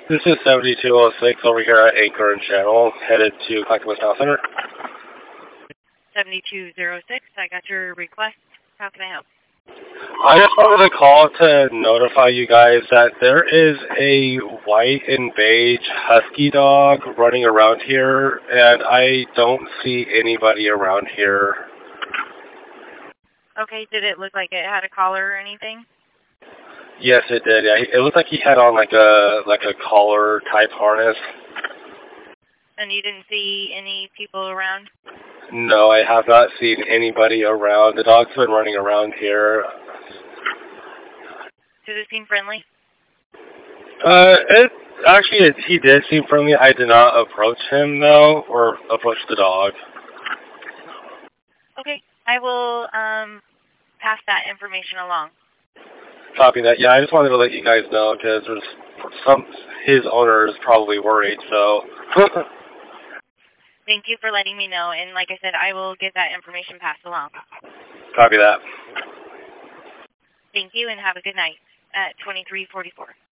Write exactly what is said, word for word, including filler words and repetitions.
This is seventy-two oh six over here at Anchor and Channel, headed to Clackamas Town Center. seventy-two oh six, I got your request. How can I help? I just wanted to call to notify you guys that there is a white and beige husky dog running around here, and I don't see anybody around here. Okay, did it look like it had a collar or anything? Yes, it did. Yeah, it looked like he had on like a like a collar type harness. And you didn't see any people around? No, I have not seen anybody around. The dog's been running around here. Did it seem friendly? Uh, it actually it, he did seem friendly. I did not approach him though, or approach the dog. Okay, I will um pass that information along. Copy that. Yeah, I just wanted to let you guys know because there's some his owner is probably worried. So. Thank you for letting me know, and like I said, I will get that information passed along. Copy that. Thank you, and have a good night at twenty-three forty-four.